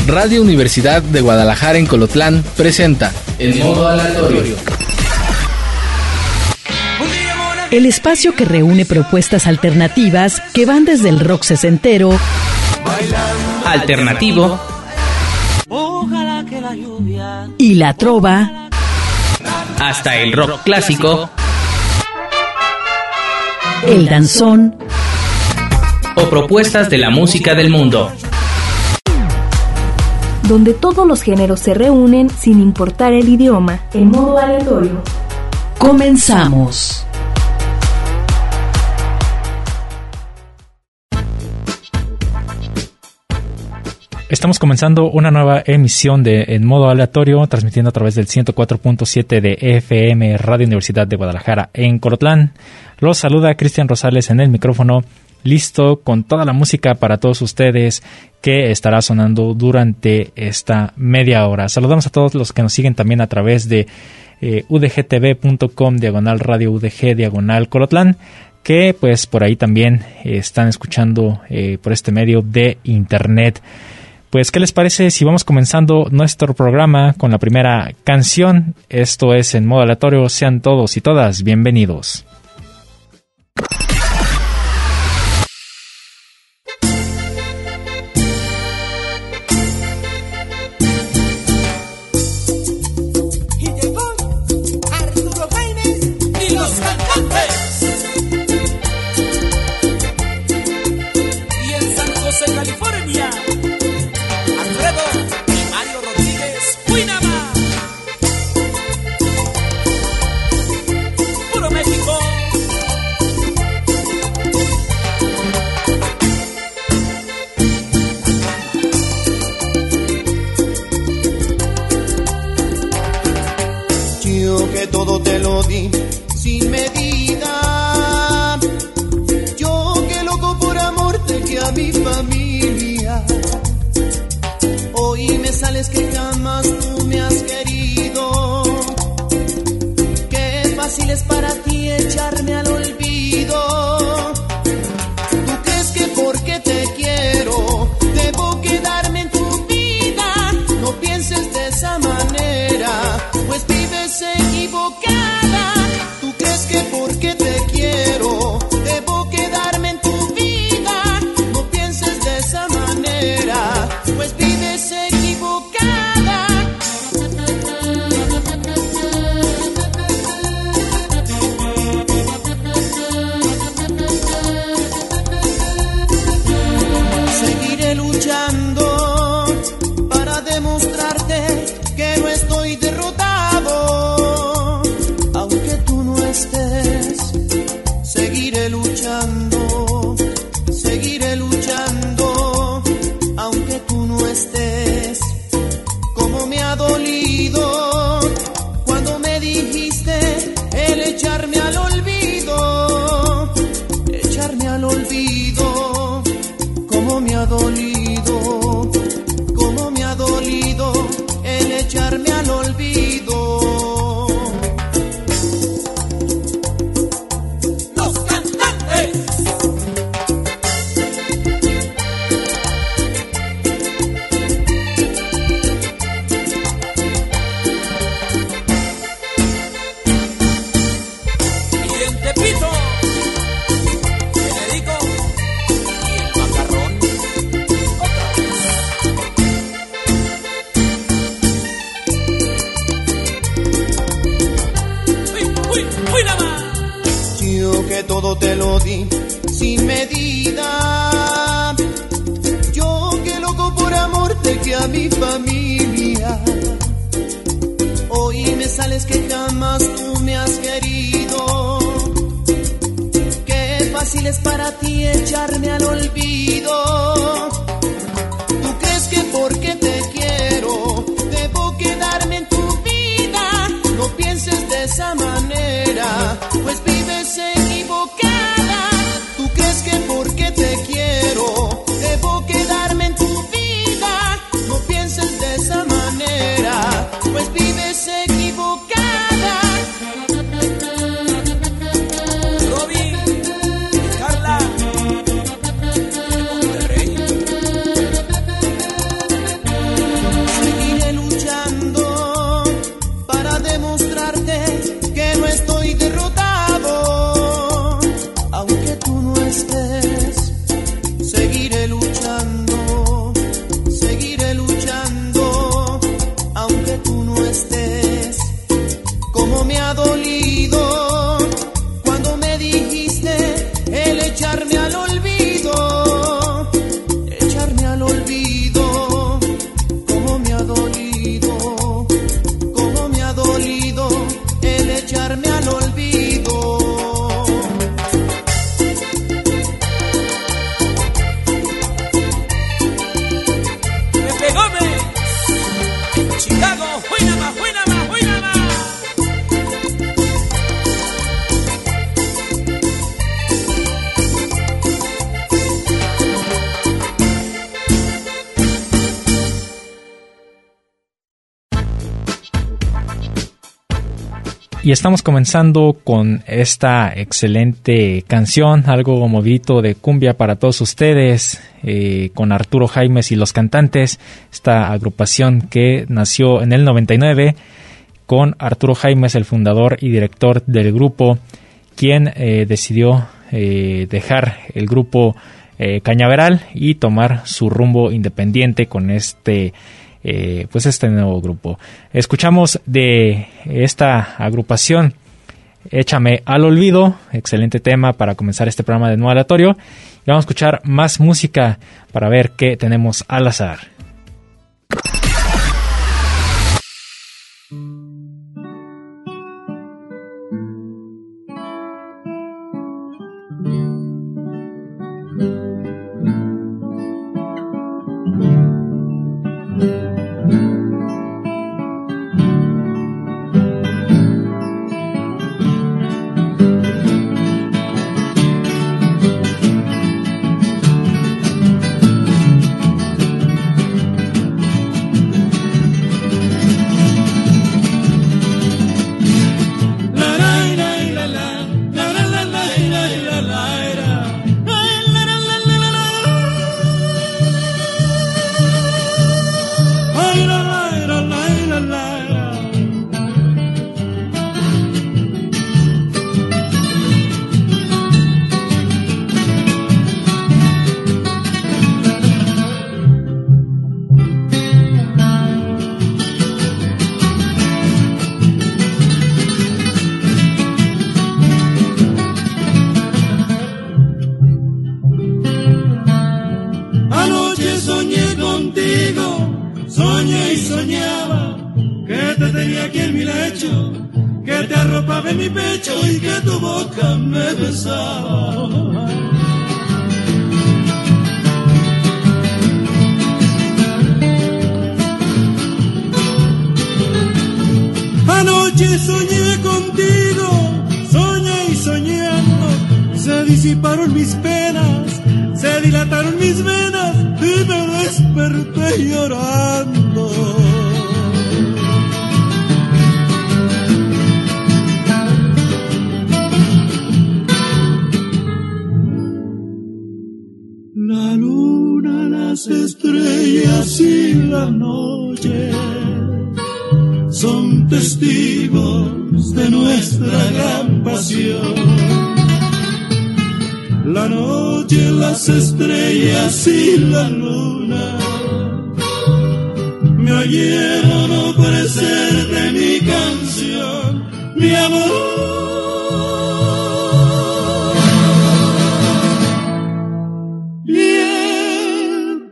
Radio Universidad de Guadalajara en Colotlán presenta El Modo Aleatorio. El espacio que reúne propuestas alternativas que van desde el rock sesentero, alternativo y la trova, hasta el rock clásico, el danzón o propuestas de la música del mundo. Donde todos los géneros se reúnen sin importar el idioma. El Modo Aleatorio. Comenzamos. Estamos comenzando una nueva emisión de En Modo Aleatorio, transmitiendo a través del 104.7 de FM Radio Universidad de Guadalajara en Colotlán. Los saluda Cristian Rosales en el micrófono, listo con toda la música para todos ustedes que estará sonando durante esta media hora. Saludamos a todos los que nos siguen también a través de udgtv.com/radio UDG/Colotlán, que pues por ahí también están escuchando por este medio de internet. Pues, ¿qué les parece si vamos comenzando nuestro programa con la primera canción? Esto es En Modo Aleatorio. Sean todos y todas bienvenidos. Todo te lo di sin medida. Yo que loco por amor dejé a mi familia. Hoy me sales que jamás tú me has querido. Qué fácil es para ti echarme al olvido. ¿Tú crees que porque te quiero debo quedarme en tu vida? No pienses de esa manera, pues vives equivocada. ¿Tú crees que porque te quiero debo quedarme en tu vida? No pienses de esa manera, pues vives equivocada. Seguiré luchando para demostrarte que no estoy derrotado. Aunque tú no estés, seguiré luchando, aunque tú no estés. Como me ha dolido cuando me dijiste el echarme al olvido, como me ha dolido el echarme al olvido. Todo te lo di sin medida. Yo que loco por amor dejé a mi familia. Hoy me sales que jamás tú me has querido. Qué fácil es para ti echarme al olvido. ¿Tú crees que porque te quiero debo quedarme en tu vida? No pienses de esa manera, pues vives equivocada. ¿Tú crees que porque te quiero debo quedarme en tu vida? No pienses de esa manera, pues vives equivocada. Robin, Carla, al olvido, cómo me ha dolido, cómo me ha dolido el echarme al olvido. Pepe Gómez, Chicago, Huinama, Huinama, Huinama. Y estamos comenzando con esta excelente canción, algo movidito de cumbia para todos ustedes, con Arturo Jaimes y los Cantantes, esta agrupación que nació en el 99, con Arturo Jaimes, el fundador y director del grupo, quien decidió dejar el grupo Cañaveral y tomar su rumbo independiente con este nuevo grupo. Escuchamos de esta agrupación Échame al olvido, excelente tema para comenzar este programa de Modo Aleatorio, y vamos a escuchar más música para ver qué tenemos al azar. Anoche soñé contigo, soñé y soñando, se disiparon mis penas, se dilataron mis venas y me desperté llorando. La luna, las estrellas y la noche son testigos de nuestra gran pasión. La noche, las estrellas y la luna me oyeron ofrecerte mi canción, mi amor. Y el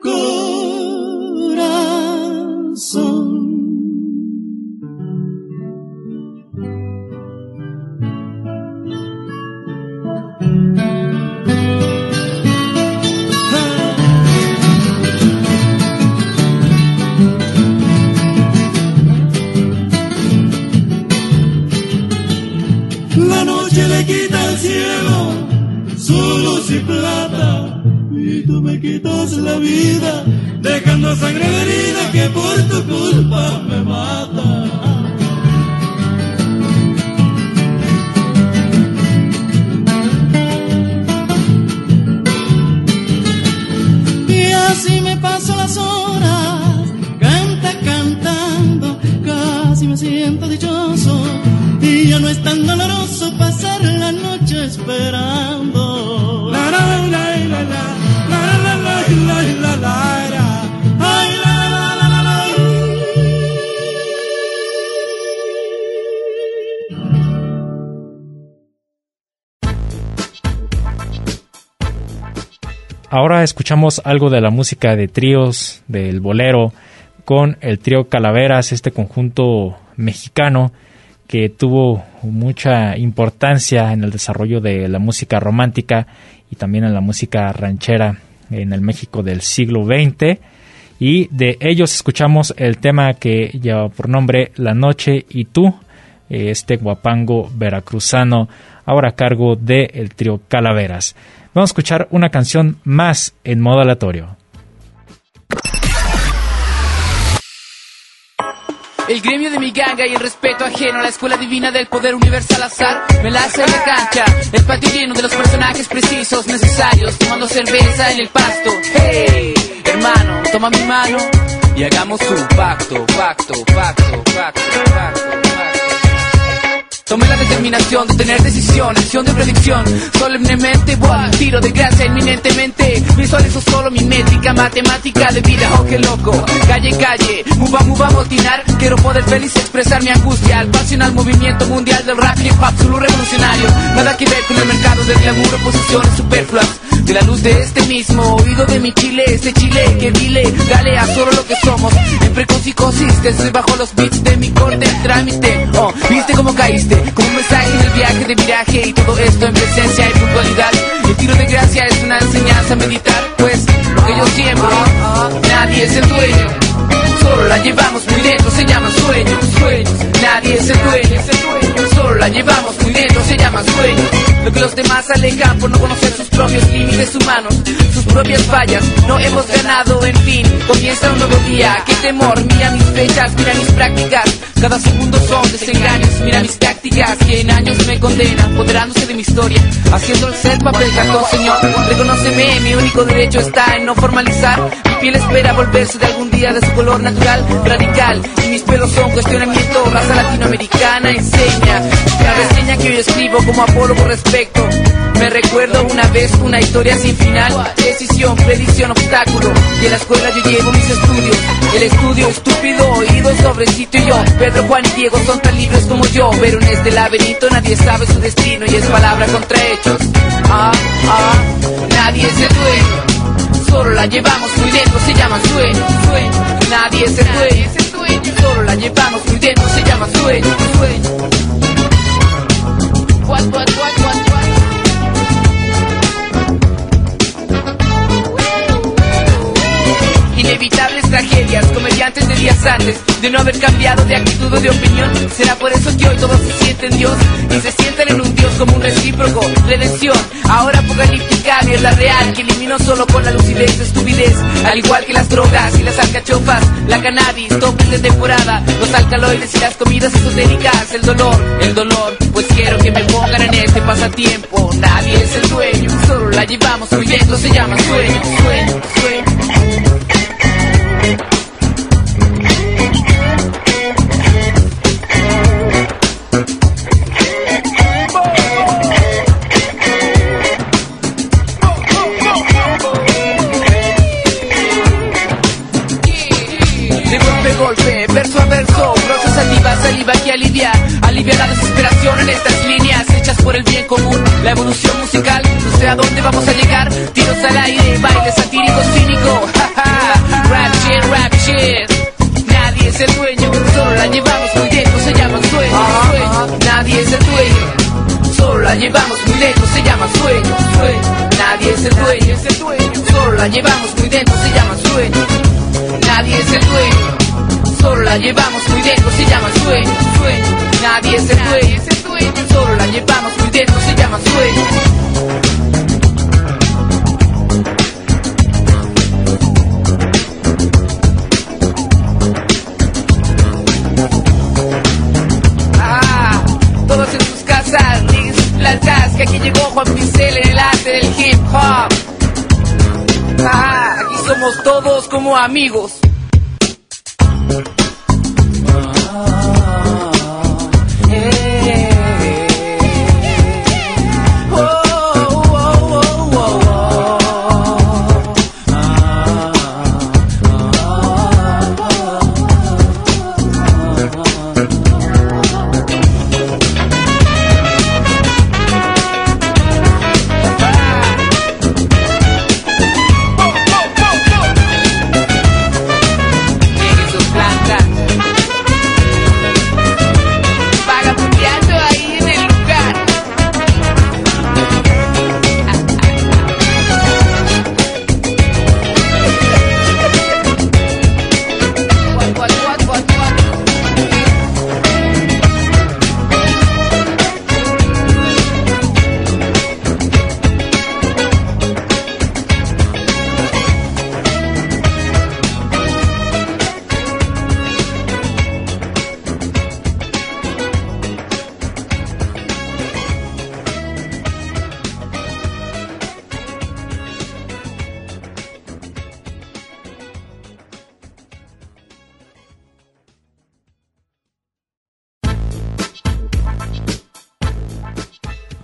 corazón le quita al cielo su luz y plata, y tú me quitas la vida, dejando sangre de herida que por tu culpa me mata. Y así me paso las horas, cantando, casi me siento dichoso, y ya no es tan doloroso pasar la noche esperando. La la la la la la la la la la la ay la la la la la. ahora escuchamos algo de la música de tríos, del bolero, con el trío Calaveras, este conjunto mexicano que tuvo mucha importancia en el desarrollo de la música romántica y también en la música ranchera en el México del siglo XX. Y de ellos escuchamos el tema que lleva por nombre La Noche y Tú, este guapango veracruzano, ahora a cargo del trío Calaveras. Vamos a escuchar una canción más en modo aleatorio. El gremio de mi ganga y el respeto ajeno a la escuela divina del poder universal azar me la hace en la cancha, el patio lleno de los personajes precisos necesarios, tomando cerveza en el pasto. Hey, hermano, toma mi mano y hagamos un pacto. Tomé la determinación de tener decisión, acción de predicción, solemnemente, tiro de gracia inminentemente. Visual eso solo mi métrica, matemática de vida, oh qué loco. Calle, muva, motinar. Quiero poder feliz expresar mi angustia al pasional movimiento mundial del rap y hip hop, solo revolucionario. Nada que ver con el mercado del glamour o posiciones superfluas. De la luz de este mismo oído de mi Chile, este Chile que dile, galea solo lo que somos. En precocicosis, desde bajo los beats de mi corte el trámite. Oh, viste cómo caíste, como un mensaje en el viaje de viraje. Y todo esto en presencia y puntualidad. El tiro de gracia es una enseñanza a meditar, pues lo que yo siembro, nadie es el dueño. Solo la llevamos muy dentro, se llaman sueños. Nadie es el dueño, solo la llevamos muy dentro, se llaman sueños. Lo que los demás alejan por no conocer sus propios límites humanos, sus propias fallas, no hemos ganado, en fin, comienza un nuevo día. Qué temor, mira mis fechas, mira mis prácticas. Cada segundo son desengaños, mira mis tácticas que en años me condenan, apoderándose de mi historia, haciendo el ser papel cartón, señor. Reconóceme, mi único derecho está en no formalizar. Mi piel espera volverse de algún día de su color natural, radical. Y mis pelos son cuestionamiento, raza latinoamericana enseña. La reseña que hoy escribo como apólogo respecto. Me recuerdo una vez una historia sin final, decisión, predicción, obstáculo. Y en la escuela yo llevo mis estudios, el estudio estúpido, oído, sobrecito y yo. Pedro, Juan y Diego son tan libres como yo, pero en este laberinto nadie sabe su destino y es palabra contra hechos. Nadie es el dueño, solo la llevamos muy dentro, se llama sueño. Nadie es el dueño, solo la llevamos muy dentro, se llama sueño. What? Inevitables tragedias, comediantes de días antes de no haber cambiado de actitud o de opinión. Será por eso que hoy todos se sienten Dios y se sienten en un Dios como un recíproco. Redención, ahora apocalíptica, es la real que eliminó solo con la lucidez de estupidez. Al igual que las drogas y las alcachofas, la cannabis, topes de temporada, los alcaloides y las comidas esotéricas. El dolor, pues quiero que me pongan en este pasatiempo. Nadie es el dueño, solo la llevamos muy dentro, se llama sueño. Golpe, verso a verso, prosa saliva que alivia la desesperación en estas líneas hechas por el bien común. La evolución musical, no sé a dónde vamos a llegar. Tiros al aire, baile satírico, cínico. Rap shit. Nadie es el dueño, solo la llevamos muy dentro, se llama sueño. Nadie es el dueño, solo la llevamos muy dentro, se llama sueño. Nadie es el dueño, solo la llevamos muy dentro, se llama sueño. Nadie es el dueño, solo la llevamos muy dentro, se llama sueño. Nadie es el dueño, solo la llevamos muy dentro, se llama sueño. Todos en sus casas, plantas, que aquí llegó Juan Pincel en el arte del hip hop. Aquí somos todos como amigos.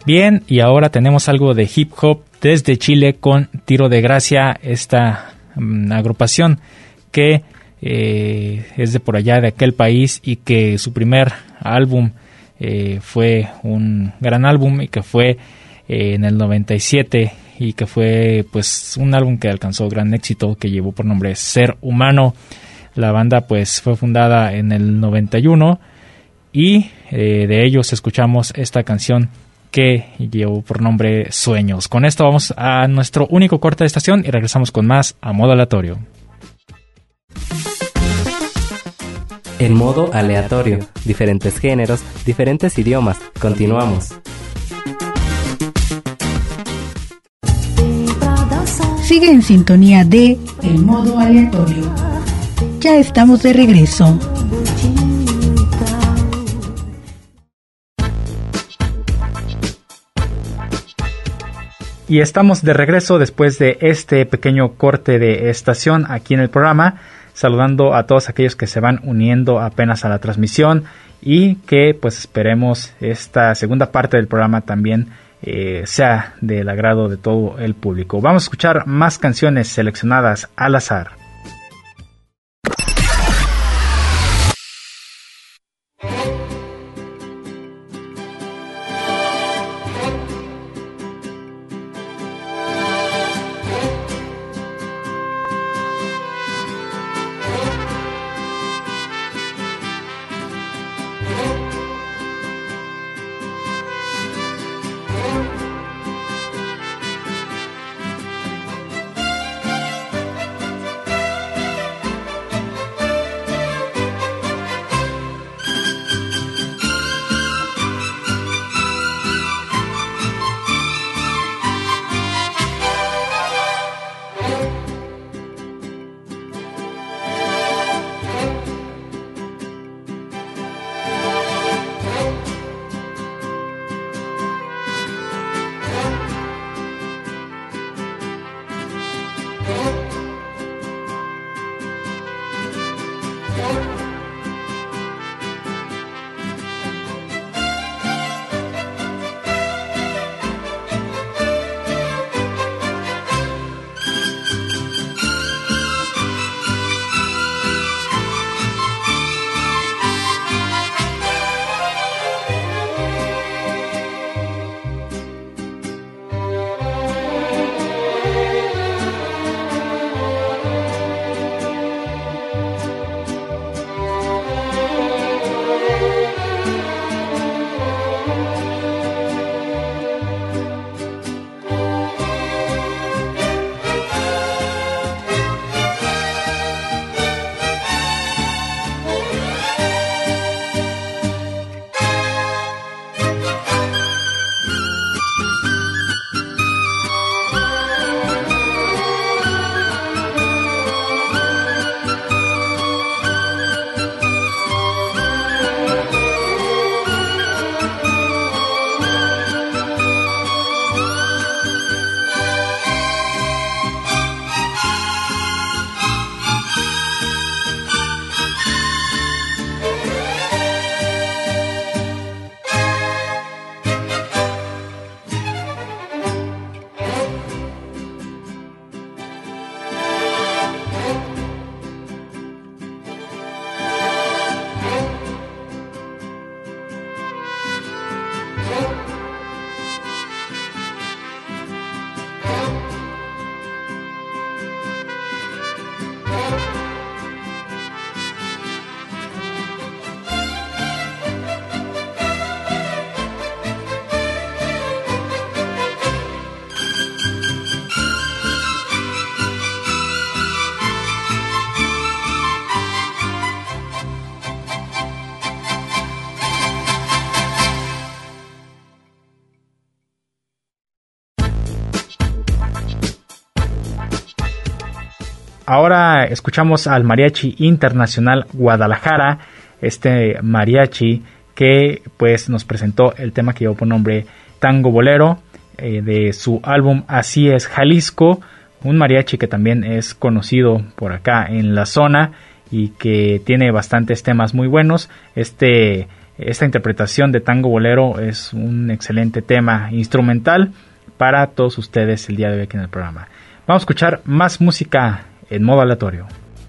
Bien, y ahora tenemos algo de hip hop desde Chile con Tiro de Gracia, esta agrupación que es de por allá, de aquel país, y que su primer álbum fue un gran álbum y que fue en el 97 y que fue pues un álbum que alcanzó gran éxito, que llevó por nombre Ser Humano. La banda pues fue fundada en el 91 y de ellos escuchamos esta canción que llevó por nombre Sueños. Con esto vamos a nuestro único corte de estación y regresamos con más a modo aleatorio. En modo aleatorio, diferentes géneros, diferentes idiomas. Continuamos. Sigue en sintonía de El Modo Aleatorio. Ya estamos de regreso. Y estamos de regreso después de este pequeño corte de estación aquí en el programa, saludando a todos aquellos que se van uniendo apenas a la transmisión y que pues esperemos esta segunda parte del programa también sea del agrado de todo el público. Vamos a escuchar más canciones seleccionadas al azar. Ahora escuchamos al Mariachi Internacional Guadalajara, este mariachi que pues nos presentó el tema que llevó por nombre Tango Bolero, de su álbum Así es Jalisco, un mariachi que también es conocido por acá en la zona y que tiene bastantes temas muy buenos. Este Esta interpretación de Tango Bolero es un excelente tema instrumental para todos ustedes el día de hoy aquí en el programa. Vamos a escuchar más música en modo aleatorio.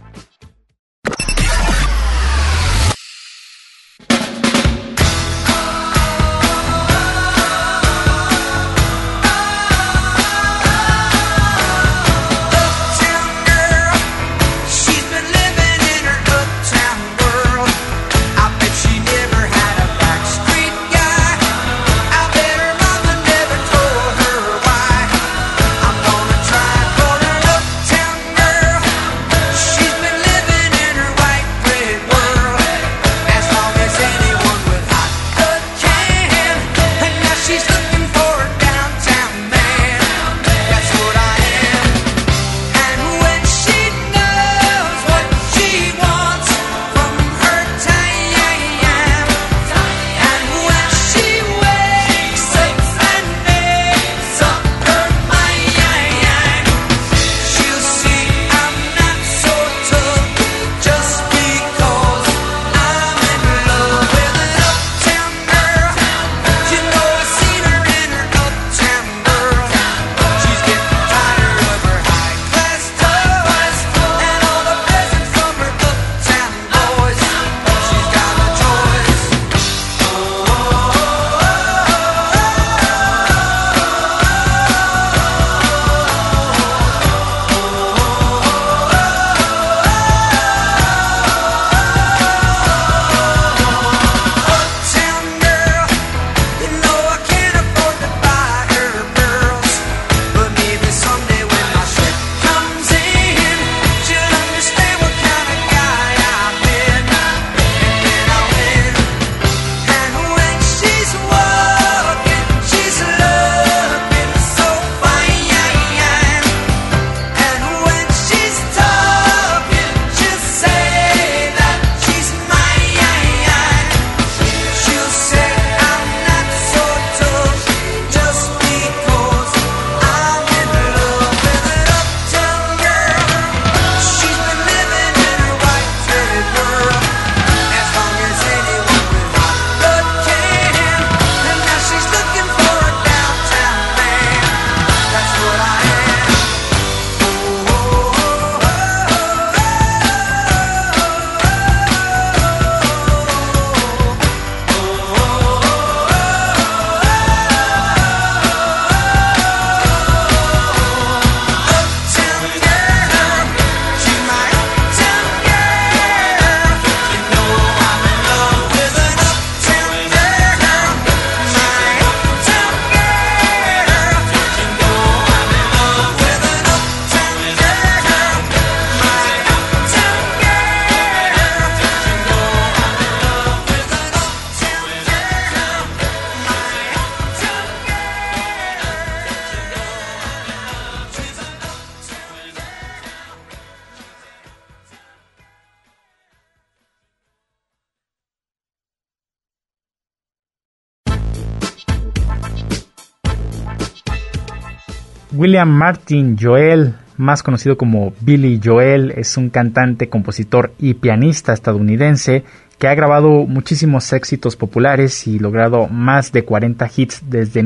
William Martin Joel, más conocido como Billy Joel, es un cantante, compositor y pianista estadounidense que ha grabado muchísimos éxitos populares y logrado más de 40 hits desde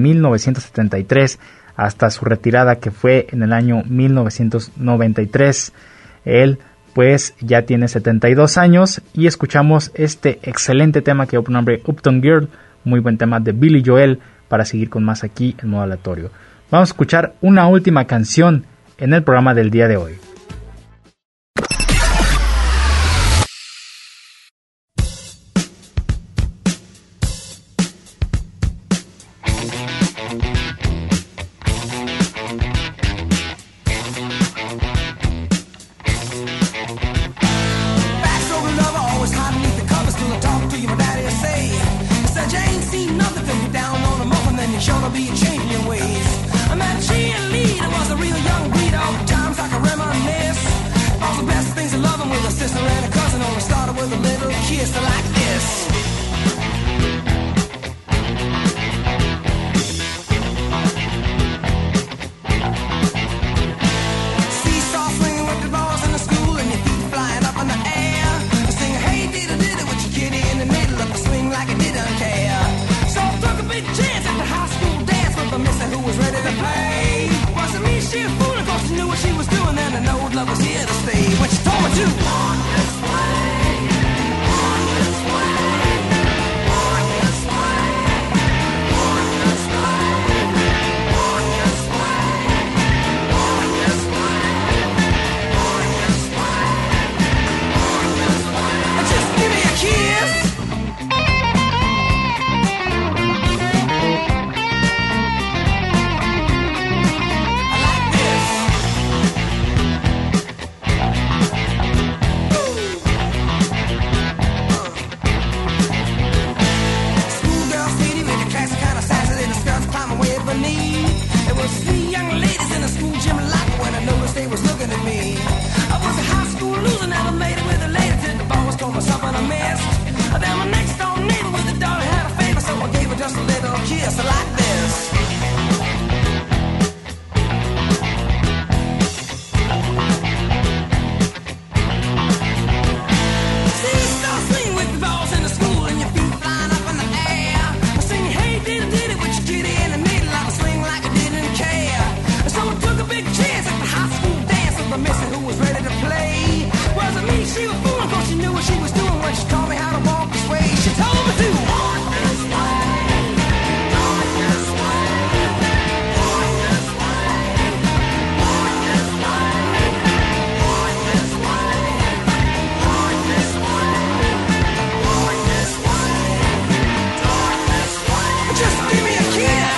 1973 hasta su retirada, que fue en el año 1993. Él pues ya tiene 72 años y escuchamos este excelente tema que lleva por nombre Uptown Girl, muy buen tema de Billy Joel, para seguir con más aquí en modo aleatorio. Vamos a escuchar una última canción en el programa del día de hoy. Like I did she was doing when she taught me how to walk this way. She told me to walk this way, walk this way, walk this way, walk this way, walk this way, walk this way, walk this way. Just give me a kiss.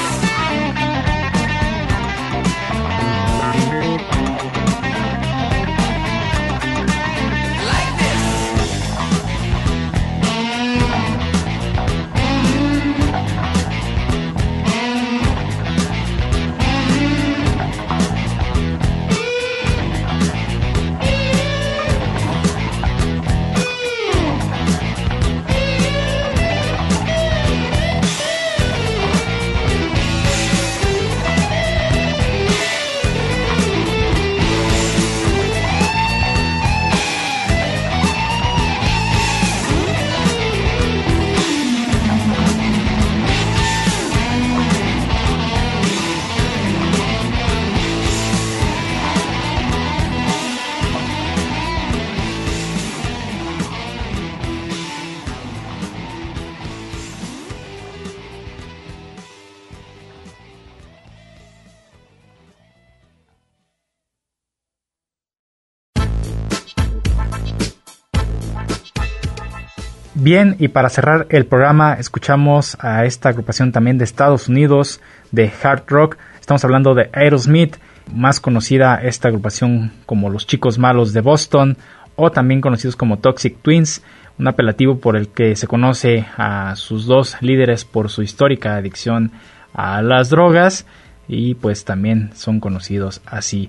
Bien, y para cerrar el programa escuchamos a esta agrupación también de Estados Unidos de hard rock. Estamos hablando de Aerosmith, más conocida esta agrupación como los Chicos Malos de Boston, o también conocidos como Toxic Twins, un apelativo por el que se conoce a sus dos líderes por su histórica adicción a las drogas, y pues también son conocidos así.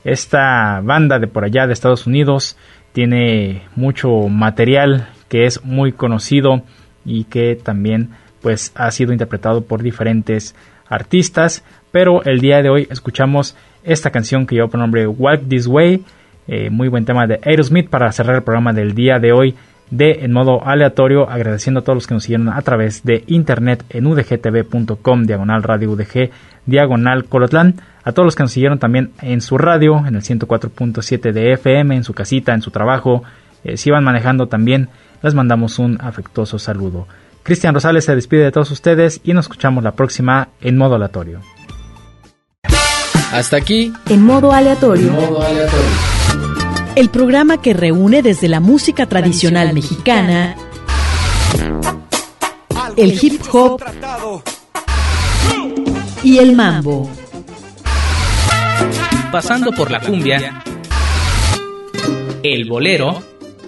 Esta banda de por allá de Estados Unidos tiene mucho material que es muy conocido y que también pues ha sido interpretado por diferentes artistas, pero el día de hoy escuchamos esta canción que lleva por nombre Walk This Way, muy buen tema de Aerosmith para cerrar el programa del día de hoy de En Modo Aleatorio, agradeciendo a todos los que nos siguieron a través de internet en udgtv.com/radio UDG /Colotlán, a todos los que nos siguieron también en su radio, en el 104.7 de FM, en su casita, en su trabajo, si van manejando también, les mandamos un afectuoso saludo. Cristian Rosales se despide de todos ustedes y nos escuchamos la próxima En Modo Aleatorio. Hasta aquí En Modo Aleatorio. El programa que reúne desde la música tradicional mexicana, el hip hop y el mambo, pasando por la cumbia, el bolero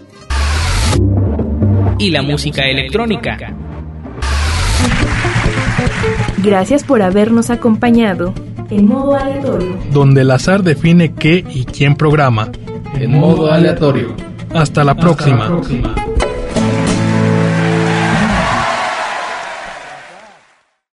y la música electrónica. Gracias por habernos acompañado. En Modo Aleatorio. Donde el azar define qué y quién programa. En Modo Aleatorio. Hasta la próxima.